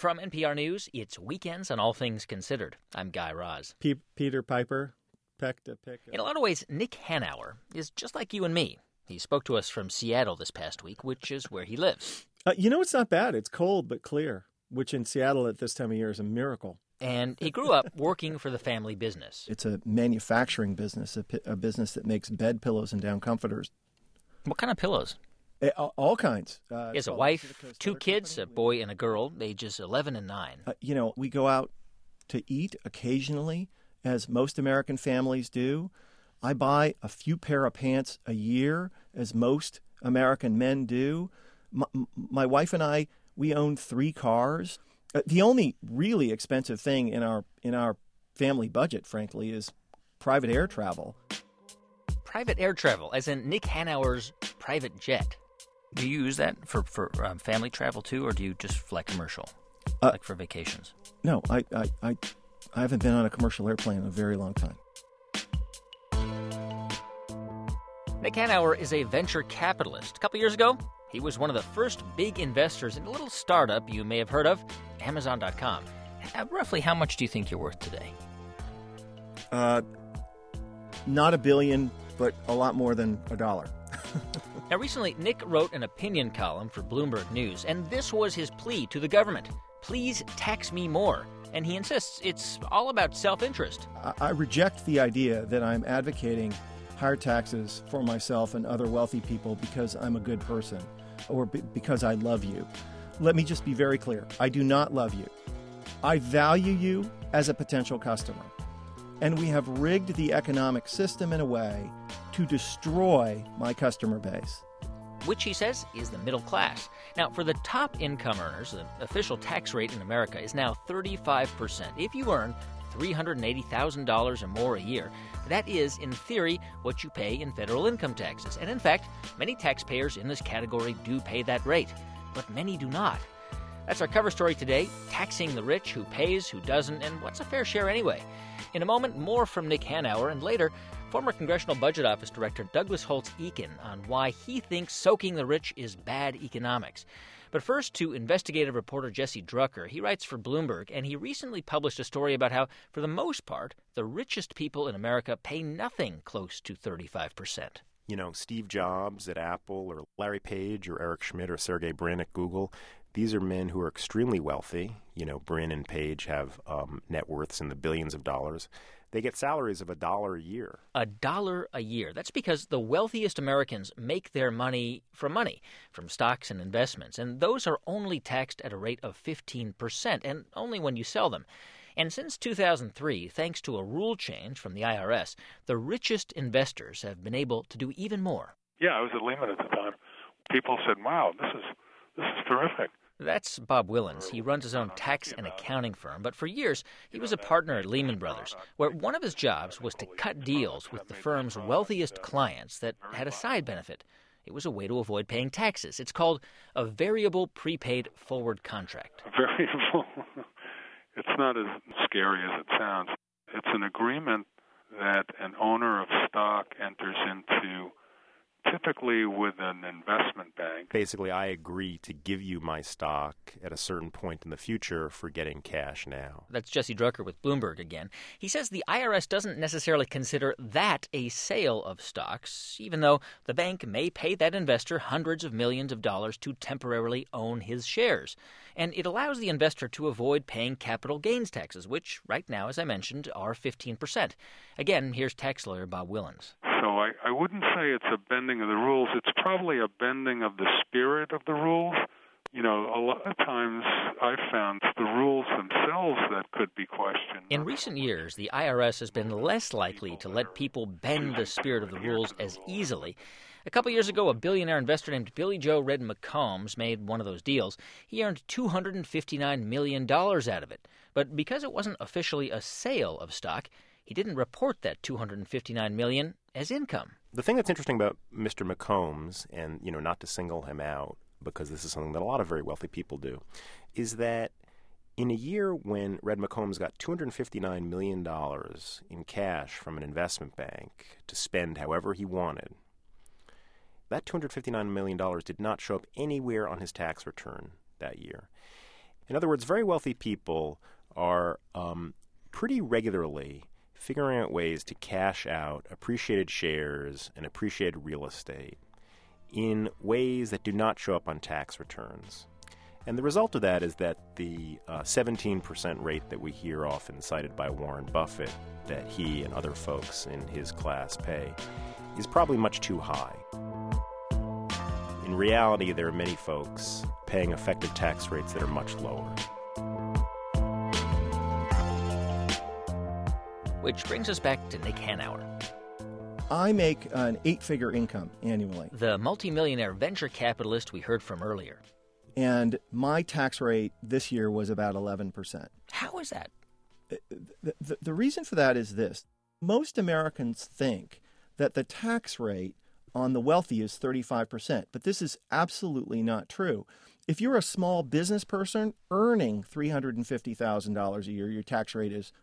From NPR News, it's Weekends on All Things Considered. I'm Guy Raz. Peter Piper pecked a pick. In a lot of ways, Nick Hanauer is just like you and me. He spoke to us from Seattle this past week, which is where he lives. It's not bad. It's cold but clear, which in Seattle at this time of year is a miracle. And he grew up working for the family business. It's a manufacturing business, a business that makes bed pillows and down comforters. What kind of pillows? All kinds. He has a wife, two kids, a boy and a girl, ages 11 and 9. We go out to eat occasionally, as most American families do. I buy a few pair of pants a year, as most American men do. My wife and I, we own 3 cars. The only really expensive thing in our family budget, frankly, is private air travel. Private air travel, as in Nick Hanauer's private jet. Do you use that for family travel too, or do you just fly commercial, like for vacations? No, I haven't been on a commercial airplane in a very long time. Nick Hanauer is a venture capitalist. A couple years ago, he was one of the first big investors in a little startup you may have heard of, Amazon.com. Roughly how much do you think you're worth today? Not $1 billion, but a lot more than $1. Now, recently, Nick wrote an opinion column for Bloomberg News, and this was his plea to the government. Please tax me more. And he insists it's all about self-interest. I reject the idea that I'm advocating higher taxes for myself and other wealthy people because I'm a good person or because I love you. Let me just be very clear. I do not love you. I value you as a potential customer. And we have rigged the economic system in a way to destroy my customer base. Which, he says, is the middle class. Now, for the top income earners, the official tax rate in America is now 35%. If you earn $380,000 or more a year, that is, in theory, what you pay in federal income taxes. And in fact, many taxpayers in this category do pay that rate, but many do not. That's our cover story today, taxing the rich, who pays, who doesn't, and what's a fair share anyway. In a moment, more from Nick Hanauer, and later, former Congressional Budget Office Director Douglas Holtz-Eakin on why he thinks soaking the rich is bad economics. But first, to investigative reporter Jesse Drucker. He writes for Bloomberg, and he recently published a story about how, for the most part, the richest people in America pay nothing close to 35%. Steve Jobs at Apple, or Larry Page, or Eric Schmidt, or Sergey Brin at Google, these are men who are extremely wealthy. Brin and Page have net worths in the billions of dollars. They get salaries of $1 a year. $1 a year. That's because the wealthiest Americans make their money, from stocks and investments. And those are only taxed at a rate of 15%, and only when you sell them. And since 2003, thanks to a rule change from the IRS, the richest investors have been able to do even more. Yeah, I was at Lehman at the time. People said, wow, this is terrific. That's Bob Willens. He runs his own tax and accounting firm, but for years he was a partner at Lehman Brothers, where one of his jobs was to cut deals with the firm's wealthiest clients that had a side benefit. It was a way to avoid paying taxes. It's called a variable prepaid forward contract. Variable. It's not as scary as it sounds. It's an agreement that an owner of stock enters into, typically with an investment bank. Basically, I agree to give you my stock at a certain point in the future for getting cash now. That's Jesse Drucker with Bloomberg again. He says the IRS doesn't necessarily consider that a sale of stocks, even though the bank may pay that investor hundreds of millions of dollars to temporarily own his shares. And it allows the investor to avoid paying capital gains taxes, which right now, as I mentioned, are 15%. Again, here's tax lawyer Bob Willens. So I wouldn't say it's a bending of the rules. It's probably a bending of the spirit of the rules. A lot of times I've found the rules themselves that could be questioned. In recent years, the IRS has been less likely to let people bend the spirit of the rules as easily. A couple years ago, a billionaire investor named Billy Joe Red McCombs made one of those deals. He earned $259 million out of it. But because it wasn't officially a sale of stock, he didn't report that $259 million as income. The thing that's interesting about Mr. McCombs, and, not to single him out, because this is something that a lot of very wealthy people do, is that in a year when Red McCombs got $259 million in cash from an investment bank to spend however he wanted, that $259 million did not show up anywhere on his tax return that year. In other words, very wealthy people are pretty regularly figuring out ways to cash out appreciated shares and appreciated real estate in ways that do not show up on tax returns. And the result of that is that the 17% rate that we hear often cited by Warren Buffett that he and other folks in his class pay is probably much too high. In reality, there are many folks paying effective tax rates that are much lower. Which brings us back to Nick Hanauer. I make an 8-figure income annually. The multimillionaire venture capitalist we heard from earlier. And my tax rate this year was about 11%. How is that? The reason for that is this. Most Americans think that the tax rate on the wealthy is 35%, but this is absolutely not true. If you're a small business person earning $350,000 a year, your tax rate is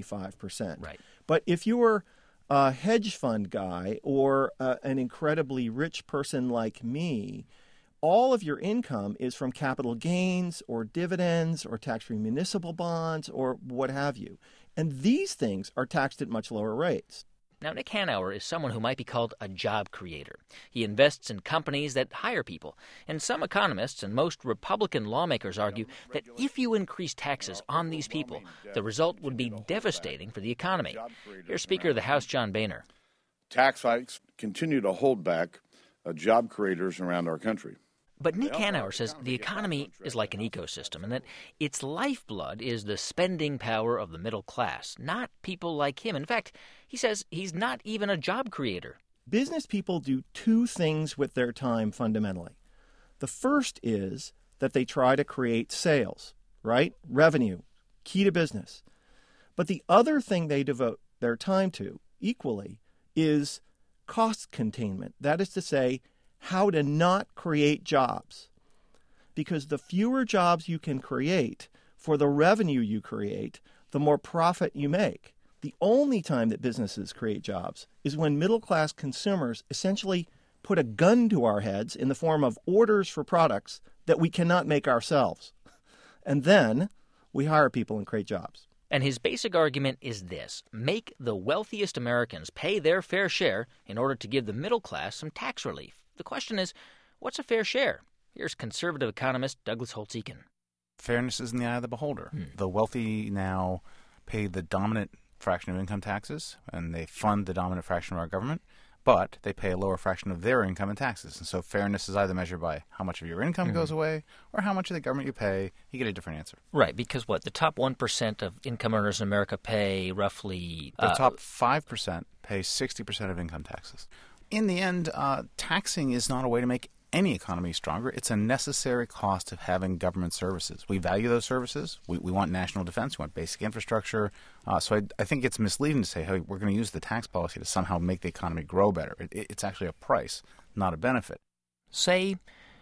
35%. Right. But if you're a hedge fund guy or an incredibly rich person like me, all of your income is from capital gains or dividends or tax-free municipal bonds or what have you. And these things are taxed at much lower rates. Now, Nick Hanauer is someone who might be called a job creator. He invests in companies that hire people. And some economists and most Republican lawmakers argue that if you increase taxes on these people, the result would be devastating for the economy. Here's Speaker of the House John Boehner. Tax hikes continue to hold back job creators around our country. But Nick Hanauer says the economy is like an ecosystem and that its lifeblood is the spending power of the middle class, not people like him. In fact, he says he's not even a job creator. Business people do two things with their time fundamentally. The first is that they try to create sales, right? Revenue, key to business. But the other thing they devote their time to equally is cost containment. That is to say, how to not create jobs. Because the fewer jobs you can create for the revenue you create, the more profit you make. The only time that businesses create jobs is when middle-class consumers essentially put a gun to our heads in the form of orders for products that we cannot make ourselves. And then we hire people and create jobs. And his basic argument is this: make the wealthiest Americans pay their fair share in order to give the middle class some tax relief. The question is, what's a fair share? Here's conservative economist Douglas Holtz-Eakin. Fairness is in the eye of the beholder. The wealthy now pay the dominant fraction of income taxes, and they fund the dominant fraction of our government, but they pay a lower fraction of their income in taxes. And so fairness is either measured by how much of your income goes away or how much of the government you pay. You get a different answer. Right, because what? The top 1% of income earners in America pay roughly... The top 5% pay 60% of income taxes. In the end, taxing is not a way to make any economy stronger. It's a necessary cost of having government services. We value those services. We want national defense. We want basic infrastructure. So I think it's misleading to say, hey, we're going to use the tax policy to somehow make the economy grow better. It's actually a price, not a benefit. Say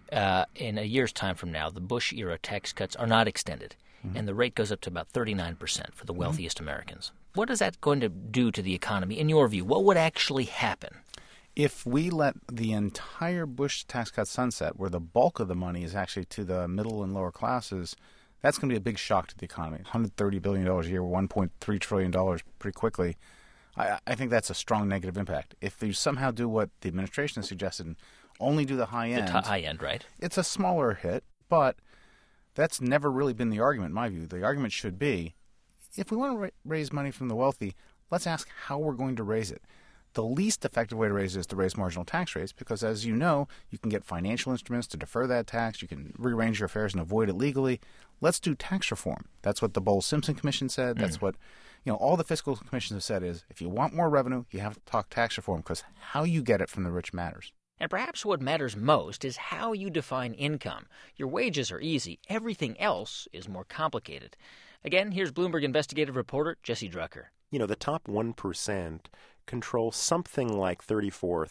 in a year's time from now, the Bush-era tax cuts are not extended, and the rate goes up to about 39% for the wealthiest Americans. What is that going to do to the economy? In your view, what would actually happen? If we let the entire Bush tax cut sunset, where the bulk of the money is actually to the middle and lower classes, that's going to be a big shock to the economy. $130 billion a year, $1.3 trillion pretty quickly. I think that's a strong negative impact. If you somehow do what the administration has suggested and only do the high end. The high end, right? It's a smaller hit, but that's never really been the argument, in my view. The argument should be, if we want to raise money from the wealthy, let's ask how we're going to raise it. The least effective way to raise it is to raise marginal tax rates because, as you know, you can get financial instruments to defer that tax. You can rearrange your affairs and avoid it legally. Let's do tax reform. That's what the Bowles-Simpson Commission said. That's what all the fiscal commissions have said is if you want more revenue, you have to talk tax reform because how you get it from the rich matters. And perhaps what matters most is how you define income. Your wages are easy. Everything else is more complicated. Again, here's Bloomberg investigative reporter Jesse Drucker. The top 1% control something like 34 or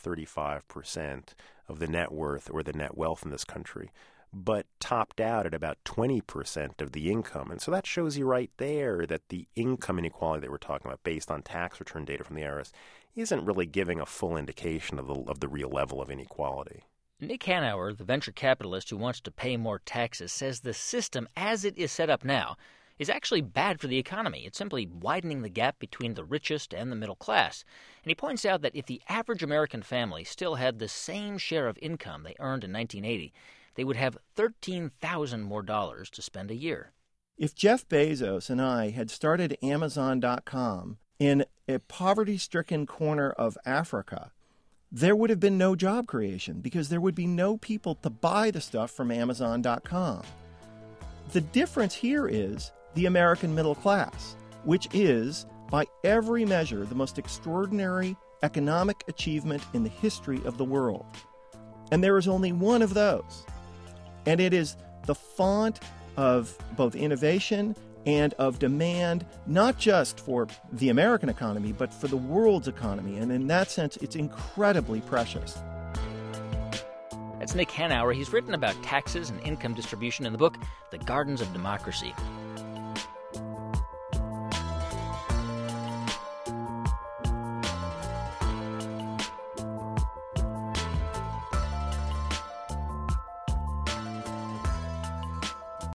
35% of the net worth or the net wealth in this country, but topped out at about 20% of the income. And so that shows you right there that the income inequality that we're talking about based on tax return data from the IRS isn't really giving a full indication of the real level of inequality. Nick Hanauer, the venture capitalist who wants to pay more taxes, says the system as it is set up now is actually bad for the economy. It's simply widening the gap between the richest and the middle class. And he points out that if the average American family still had the same share of income they earned in 1980, they would have $13,000 more to spend a year. If Jeff Bezos and I had started Amazon.com in a poverty-stricken corner of Africa, there would have been no job creation because there would be no people to buy the stuff from Amazon.com. The difference here is the American middle class, which is, by every measure, the most extraordinary economic achievement in the history of the world. And there is only one of those. And it is the font of both innovation and of demand, not just for the American economy, but for the world's economy. And in that sense, it's incredibly precious. That's Nick Hanauer. He's written about taxes and income distribution in the book, The Gardens of Democracy.